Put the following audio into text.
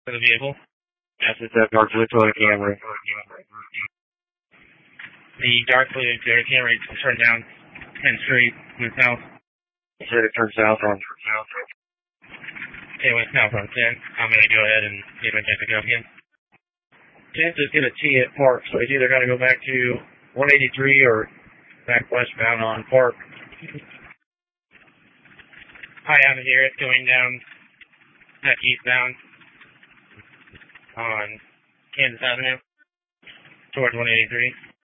for the vehicle. Yes, it's a dark blue Toyota Camry. The dark blue Toyota Camry turned down 10th Street, went south. You said it turned south on. It went south on 10. I'm going to go ahead and see if I can pick it up again. 10th is going to T at Park, so it's either got to go back to 183 or back westbound on Park. Hi, out of here, it's going down back eastbound on Kansas Avenue towards 183.